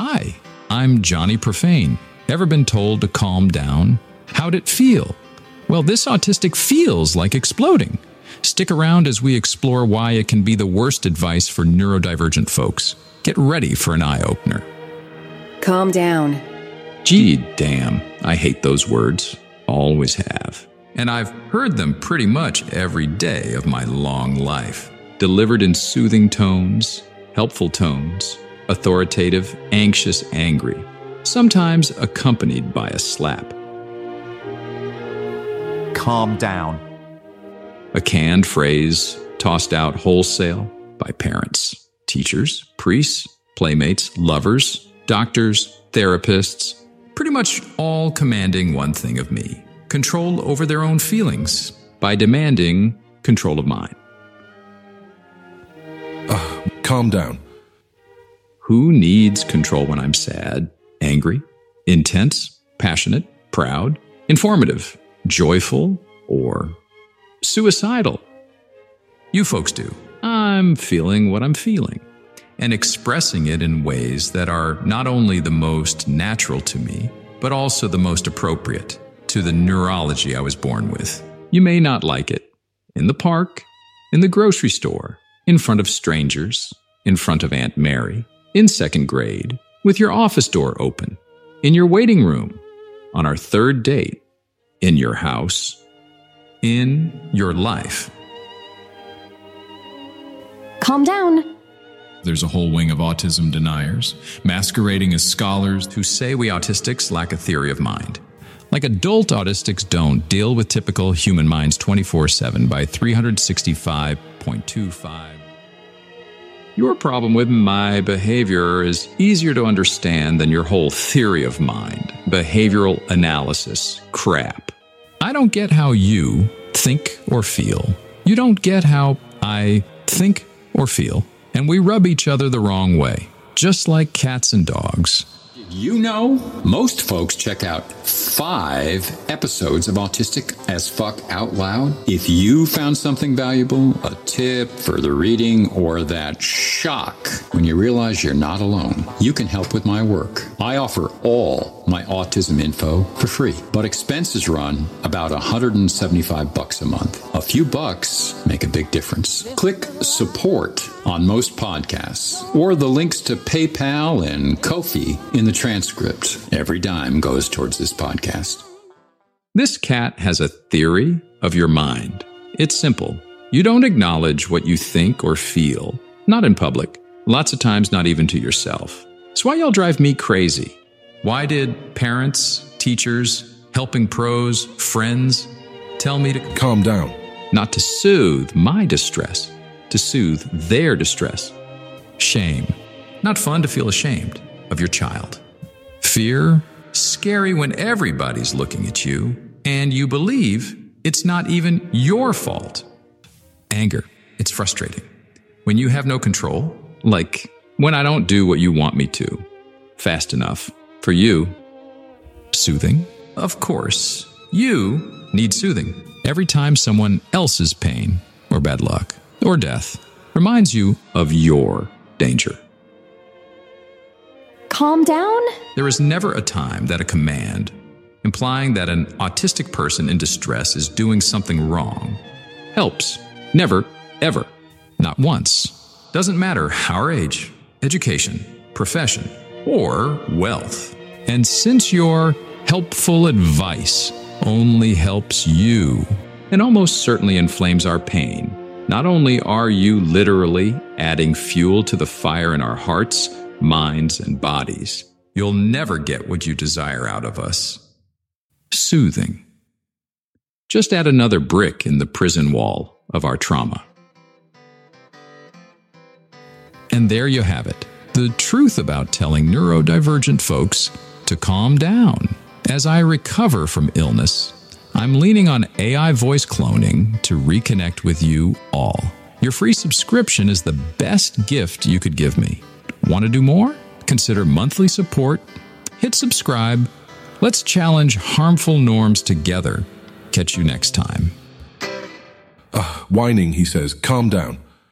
Hi, I'm Johnny Profane. Ever been told to calm down? How'd it feel? Well, this autistic feels like exploding. Stick around as we explore why it can be the worst advice for neurodivergent folks. Get ready for an eye-opener. Calm down. Gee, damn, I hate those words. Always have. And I've heard them pretty much every day of my long life. Delivered in soothing tones, helpful tones, authoritative, anxious, angry. Sometimes accompanied by a slap. Calm down. A canned phrase tossed out wholesale by parents, teachers, priests, playmates, lovers, doctors, therapists, pretty much all commanding one thing of me: control over their own feelings by demanding control of mine. Calm down. Who needs control when I'm sad, angry, intense, passionate, proud, informative, joyful, or suicidal? You folks do. I'm feeling what I'm feeling and expressing it in ways that are not only the most natural to me, but also the most appropriate to the neurology I was born with. You may not like it. In the park, in the grocery store, in front of strangers, in front of Aunt Mary, in second grade, with your office door open, in your waiting room, on our third date, in your house, in your life. Calm down. There's a whole wing of autism deniers, masquerading as scholars who say we autistics lack a theory of mind. Like adult autistics don't deal with typical human minds 24/7 by 365.25. Your problem with my behavior is easier to understand than your whole theory of mind, behavioral analysis crap. I don't get how you think or feel. You don't get how I think or feel. And we rub each other the wrong way, just like cats and dogs. You know, most folks check out 5 episodes of Autistic as Fuck Out Loud. If you found something valuable, a tip, further reading, or that shock when you realize you're not alone, you can help with my work. I offer all my autism info for free, but expenses run about $175 a month. A few bucks make a big difference. Click support on most podcasts, or the links to PayPal and Ko-fi in the transcript. Every dime goes towards this podcast. This cat has a theory of your mind. It's simple. You don't acknowledge what you think or feel, not in public, lots of times not even to yourself. It's why y'all drive me crazy. Why did parents, teachers, helping pros, friends tell me to calm down? Not to soothe my distress, to soothe their distress. Shame. Not fun to feel ashamed of your child. Fear. Scary when everybody's looking at you and you believe it's not even your fault. Anger. It's frustrating. When you have no control, like when I don't do what you want me to, fast enough for you. Soothing. Of course, you need soothing. Every time someone else's pain or bad luck or death reminds you of your danger. Calm down? There is never a time that a command, implying that an autistic person in distress is doing something wrong, helps. Never, ever. Not once. Doesn't matter our age, education, profession, or wealth. And since your helpful advice only helps you and almost certainly inflames our pain, not only are you literally adding fuel to the fire in our hearts, minds, and bodies, you'll never get what you desire out of us. Soothing. Just add another brick in the prison wall of our trauma. And there you have it, the truth about telling neurodivergent folks to calm down. As I recover from illness, I'm leaning on AI voice cloning to reconnect with you all. Your free subscription is the best gift you could give me. Want to do more? Consider monthly support. Hit subscribe. Let's challenge harmful norms together. Catch you next time. Whining, he says. Calm down.